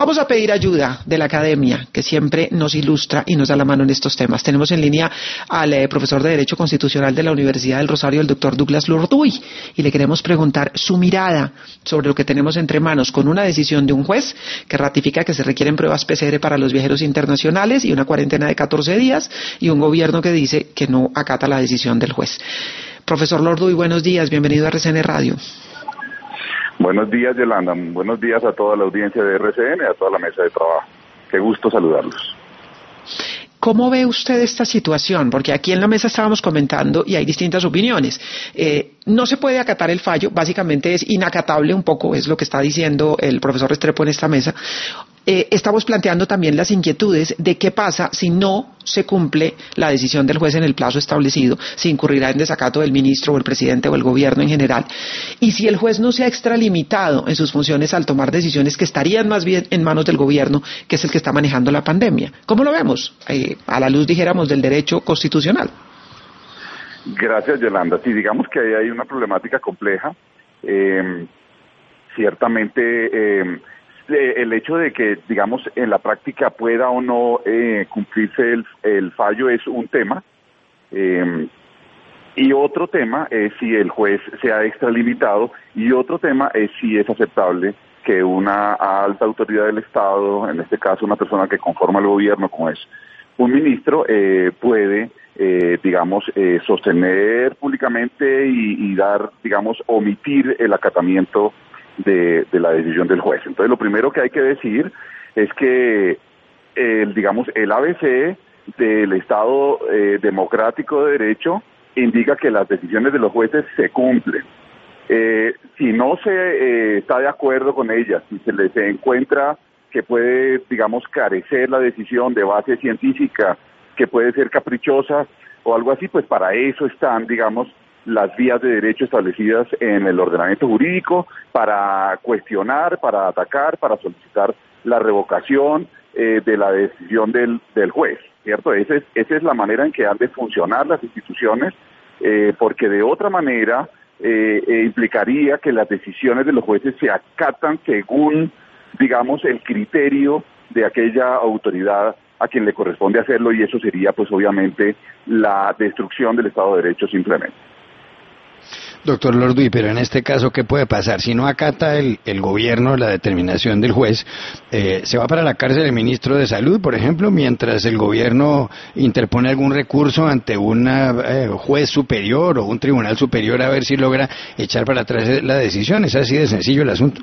Vamos a pedir ayuda de la academia, que siempre nos ilustra y nos da la mano en estos temas. Tenemos en línea al profesor de Derecho Constitucional de la Universidad del Rosario, el doctor Douglas Lorduy, y le queremos preguntar su mirada sobre lo que tenemos entre manos con una decisión de un juez que ratifica que se requieren pruebas PCR para los viajeros internacionales y una cuarentena de 14 días, y un gobierno que dice que no acata la decisión del juez. Profesor Lorduy, buenos días, bienvenido a RCN Radio. Buenos días, Yolanda. Buenos días a toda la audiencia de RCN y a toda la mesa de trabajo. Qué gusto saludarlos. ¿Cómo ve usted esta situación? Porque aquí en la mesa estábamos comentando y hay distintas opiniones. No se puede acatar el fallo, básicamente es inacatable un poco, es lo que está diciendo el profesor Restrepo en esta mesa. Estamos planteando también las inquietudes de qué pasa si no se cumple la decisión del juez en el plazo establecido, si incurrirá en desacato del ministro o el presidente o el gobierno en general. Y si el juez no se ha extralimitado en sus funciones al tomar decisiones que estarían más bien en manos del gobierno, que es el que está manejando la pandemia. ¿Cómo lo vemos? A la luz, dijéramos, del derecho constitucional. Gracias, Yolanda. Sí, digamos que ahí hay una problemática compleja. Ciertamente, el hecho de que, digamos, en la práctica pueda o no cumplirse el fallo es un tema. Y otro tema es si el juez se ha extralimitado, y otro tema es si es aceptable que una alta autoridad del Estado, en este caso una persona que conforma el gobierno, como es un ministro, puede, digamos, sostener públicamente y dar, digamos, omitir el acatamiento de la decisión del juez. Entonces, lo primero que hay que decir es que, digamos, el ABC del Estado democrático de derecho indica que las decisiones de los jueces se cumplen. Si no se está de acuerdo con ellas, si se les encuentra que puede, digamos, carecer la decisión de base científica, que puede ser caprichosa o algo así, pues para eso están, digamos, las vías de derecho establecidas en el ordenamiento jurídico, para cuestionar, para atacar, para solicitar la revocación de la decisión del juez, ¿cierto? Esa es la manera en que han de funcionar las instituciones, porque de otra manera implicaría que las decisiones de los jueces se acatan según, digamos, el criterio de aquella autoridad a quien le corresponde hacerlo, y eso sería, pues, obviamente, la destrucción del Estado de Derecho simplemente. Doctor Lorduy, pero en este caso, ¿qué puede pasar? Si no acata el gobierno la determinación del juez, ¿se va para la cárcel el ministro de Salud, por ejemplo, mientras el gobierno interpone algún recurso ante un juez superior o un tribunal superior a ver si logra echar para atrás la decisión? ¿Es así de sencillo el asunto?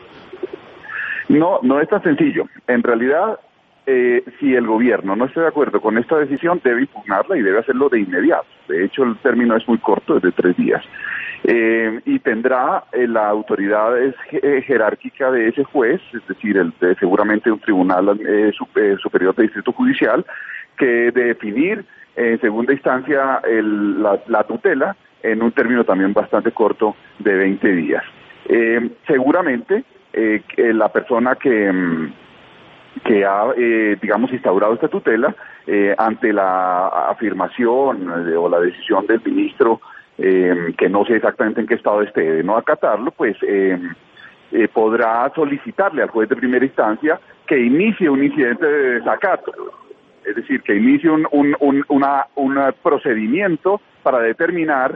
No es tan sencillo. En realidad, si el gobierno no está de acuerdo con esta decisión, debe impugnarla y debe hacerlo de inmediato. De hecho, el término es muy corto, es de 3 días. Y tendrá la autoridad jerárquica de ese juez, es decir, seguramente un tribunal superior de distrito judicial, que definir en segunda instancia la tutela en un término también bastante corto de 20 días. Seguramente la persona que ha, digamos, instaurado esta tutela, ante la afirmación o la decisión del ministro, que no sé exactamente en qué estado esté, de no acatarlo, pues podrá solicitarle al juez de primera instancia que inicie un incidente de desacato, es decir, que inicie un procedimiento para determinar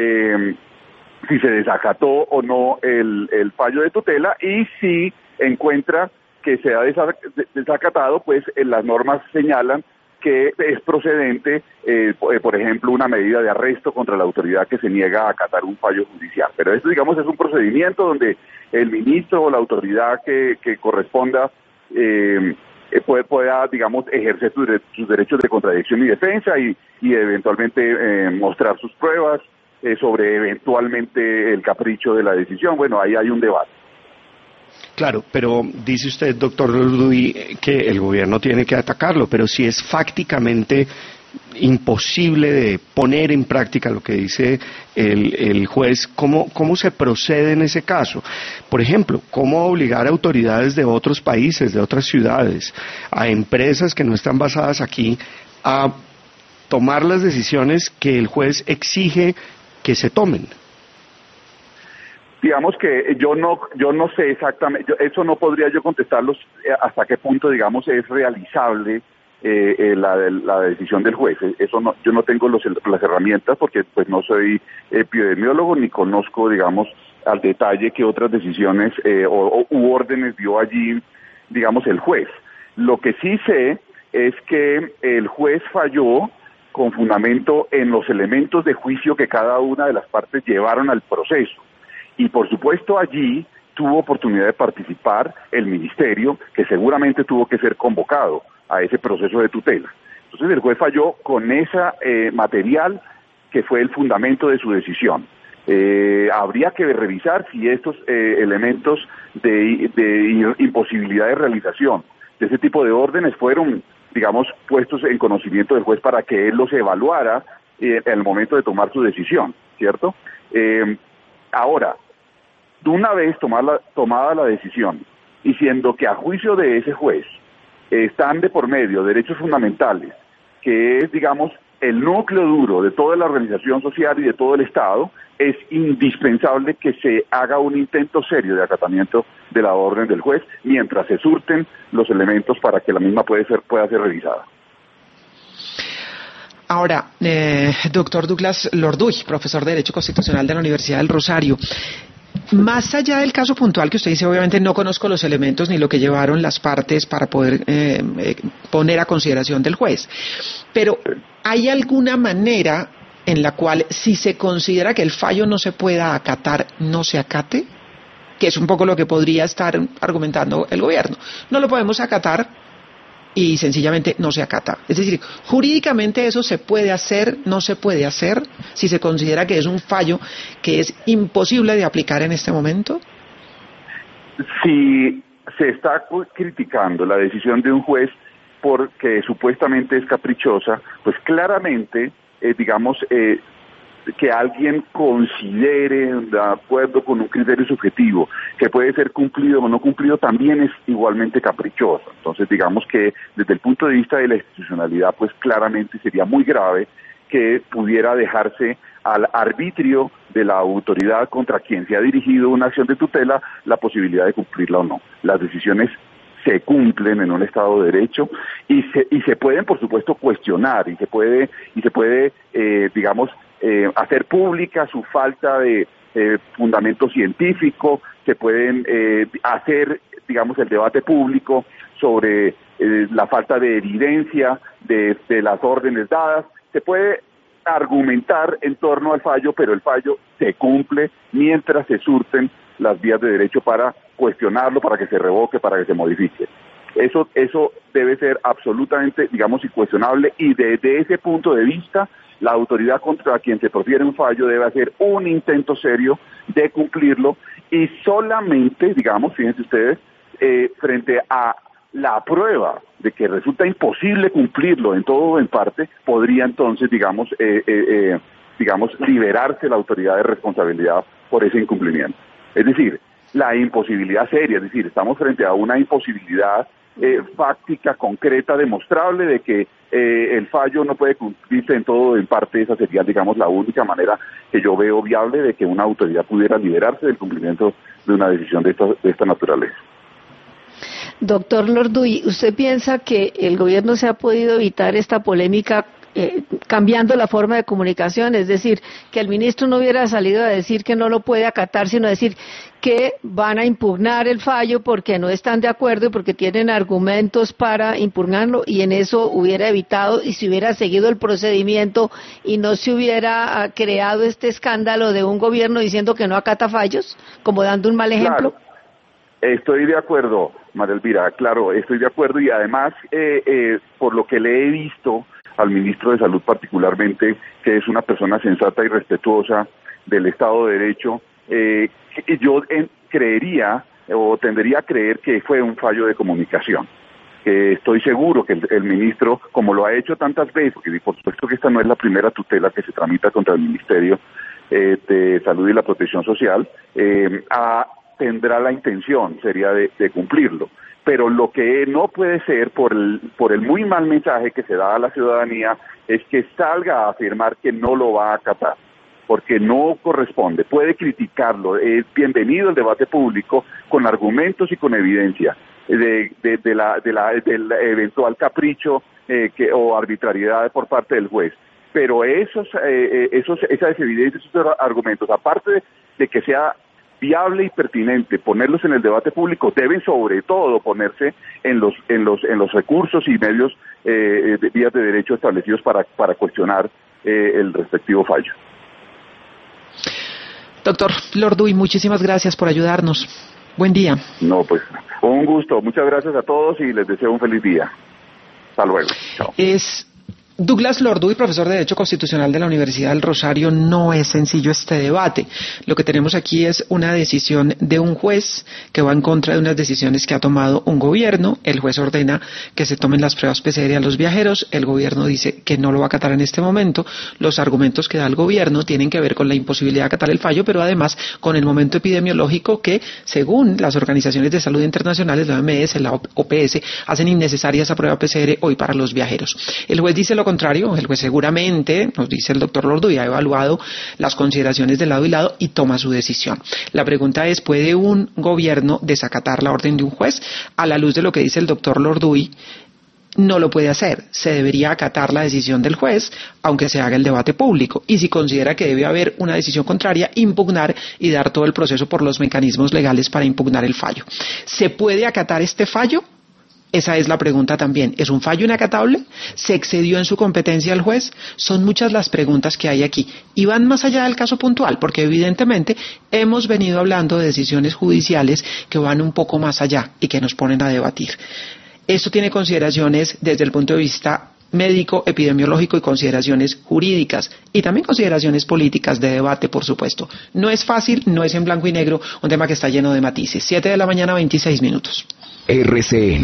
si se desacató o no el fallo de tutela, y si encuentra que se ha desacatado, pues las normas señalan que es procedente, por ejemplo, una medida de arresto contra la autoridad que se niega a acatar un fallo judicial. Pero esto, digamos, es un procedimiento donde el ministro o la autoridad que corresponda pueda, digamos, ejercer sus derechos de contradicción y defensa y eventualmente mostrar sus pruebas sobre eventualmente el capricho de la decisión. Bueno, ahí hay un debate. Claro, pero dice usted, doctor Lorduy, que el gobierno tiene que atacarlo, pero si es fácticamente imposible de poner en práctica lo que dice el juez, ¿cómo se procede en ese caso? Por ejemplo, ¿cómo obligar a autoridades de otros países, de otras ciudades, a empresas que no están basadas aquí, a tomar las decisiones que el juez exige que se tomen? Digamos que yo no sé exactamente, eso no podría yo contestarlos hasta qué punto, digamos, es realizable la decisión del juez. Eso no, yo no tengo las herramientas porque pues no soy epidemiólogo ni conozco, digamos, al detalle qué otras decisiones u órdenes dio allí, digamos, el juez. Lo que sí sé es que el juez falló con fundamento en los elementos de juicio que cada una de las partes llevaron al proceso. Y por supuesto allí tuvo oportunidad de participar el ministerio, que seguramente tuvo que ser convocado a ese proceso de tutela. Entonces el juez falló con ese material que fue el fundamento de su decisión. Habría que revisar si estos elementos de imposibilidad de realización de ese tipo de órdenes fueron, digamos, puestos en conocimiento del juez para que él los evaluara en el momento de tomar su decisión, ¿cierto? Ahora, una vez tomada la decisión, y siendo que a juicio de ese juez están de por medio derechos fundamentales, que es, digamos, el núcleo duro de toda la organización social y de todo el Estado, es indispensable que se haga un intento serio de acatamiento de la orden del juez mientras se surten los elementos para que la misma pueda ser revisada. Ahora, doctor Douglas Lorduy, profesor de Derecho Constitucional de la Universidad del Rosario, más allá del caso puntual que usted dice, obviamente no conozco los elementos ni lo que llevaron las partes para poder poner a consideración del juez, pero ¿hay alguna manera en la cual si se considera que el fallo no se pueda acatar, no se acate? Que es un poco lo que podría estar argumentando el gobierno. No lo podemos acatar y sencillamente no se acata. Es decir, jurídicamente eso se puede hacer, no se puede hacer, si se considera que es un fallo que es imposible de aplicar en este momento. Si se está criticando la decisión de un juez porque supuestamente es caprichosa, pues claramente, digamos, que alguien considere, de acuerdo con un criterio subjetivo, que puede ser cumplido o no cumplido, también es igualmente caprichoso. Entonces, digamos que desde el punto de vista de la institucionalidad, pues claramente sería muy grave que pudiera dejarse al arbitrio de la autoridad contra quien se ha dirigido una acción de tutela la posibilidad de cumplirla o no. Las decisiones se cumplen en un Estado de Derecho y se pueden, por supuesto, cuestionar y se puede digamos, hacer pública su falta de fundamento científico, se pueden hacer, digamos, el debate público sobre la falta de evidencia de las órdenes dadas, se puede argumentar en torno al fallo, pero el fallo se cumple mientras se surten las vías de derecho para cuestionarlo, para que se revoque, para que se modifique. Eso debe ser absolutamente, digamos, incuestionable, y desde ese punto de vista, la autoridad contra quien se profiere un fallo debe hacer un intento serio de cumplirlo, y solamente, digamos, fíjense ustedes, frente a la prueba de que resulta imposible cumplirlo en todo o en parte, podría entonces, digamos, liberarse la autoridad de responsabilidad por ese incumplimiento. Es decir, la imposibilidad seria, es decir, estamos frente a una imposibilidad fáctica, concreta, demostrable de que el fallo no puede cumplirse en todo o en parte. Esa sería, digamos, la única manera que yo veo viable de que una autoridad pudiera liberarse del cumplimiento de una decisión de esta naturaleza. Doctor Lorduy, ¿usted piensa que el gobierno se ha podido evitar esta polémica cambiando la forma de comunicación? Es decir, que el ministro no hubiera salido a decir que no lo puede acatar, sino a decir que van a impugnar el fallo porque no están de acuerdo y porque tienen argumentos para impugnarlo, y en eso hubiera evitado y se hubiera seguido el procedimiento y no se hubiera creado este escándalo de un gobierno diciendo que no acata fallos, como dando un mal ejemplo? Claro. Estoy de acuerdo, María Elvira, claro, estoy de acuerdo, y además, por lo que le he visto al ministro de Salud particularmente, que es una persona sensata y respetuosa del Estado de Derecho, yo creería o tendería a creer que fue un fallo de comunicación. Estoy seguro que el ministro, como lo ha hecho tantas veces, porque por supuesto que esta no es la primera tutela que se tramita contra el Ministerio de Salud y la Protección Social, tendrá la intención, sería de cumplirlo. Pero lo que no puede ser, por el muy mal mensaje que se da a la ciudadanía, es que salga a afirmar que no lo va a acatar. porque no corresponde. Puede criticarlo, es bienvenido el debate público con argumentos y con evidencia del eventual capricho o arbitrariedad por parte del juez. Pero esas evidencias, esos argumentos, aparte de que sea viable y pertinente ponerlos en el debate público, deben sobre todo ponerse en los recursos y medios de vías de derecho establecidos para cuestionar el respectivo fallo. Doctor Lorduy, muchísimas gracias por ayudarnos. Buen día. No, pues un gusto. Muchas gracias a todos y les deseo un feliz día. Hasta luego. Chao. Es Douglas Lorduy, profesor de Derecho Constitucional de la Universidad del Rosario. No es sencillo este debate. Lo que tenemos aquí es una decisión de un juez que va en contra de unas decisiones que ha tomado un gobierno. El juez ordena que se tomen las pruebas PCR a los viajeros. El gobierno dice que no lo va a acatar en este momento. Los argumentos que da el gobierno tienen que ver con la imposibilidad de acatar el fallo, pero además con el momento epidemiológico que, según las organizaciones de salud internacionales, la OMS, la OPS, hacen innecesaria esa prueba PCR hoy para los viajeros. El juez dice lo contrario. El juez seguramente, nos dice el doctor Lorduy, ha evaluado las consideraciones de lado y lado y toma su decisión. La pregunta es, ¿puede un gobierno desacatar la orden de un juez? A la luz de lo que dice el doctor Lorduy, no lo puede hacer. Se debería acatar la decisión del juez, aunque se haga el debate público. Y si considera que debe haber una decisión contraria, impugnar y dar todo el proceso por los mecanismos legales para impugnar el fallo. ¿Se puede acatar este fallo? Esa es la pregunta también. ¿Es un fallo inacatable? ¿Se excedió en su competencia el juez? Son muchas las preguntas que hay aquí. Y van más allá del caso puntual, porque evidentemente hemos venido hablando de decisiones judiciales que van un poco más allá y que nos ponen a debatir. Esto tiene consideraciones desde el punto de vista médico, epidemiológico y consideraciones jurídicas y también consideraciones políticas de debate, por supuesto. No es fácil, no es en blanco y negro, un tema que está lleno de matices. 7 de la mañana, 26 minutos. RCN